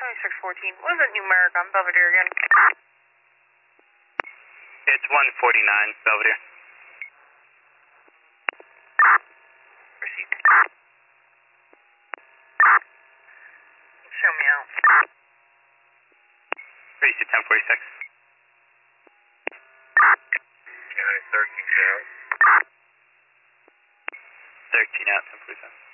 2614. What is it numeric on Belvedere again? It's 149, Belvedere. Proceed. Show me out. Ready to 1046. County 13 out. 13 out, 1047.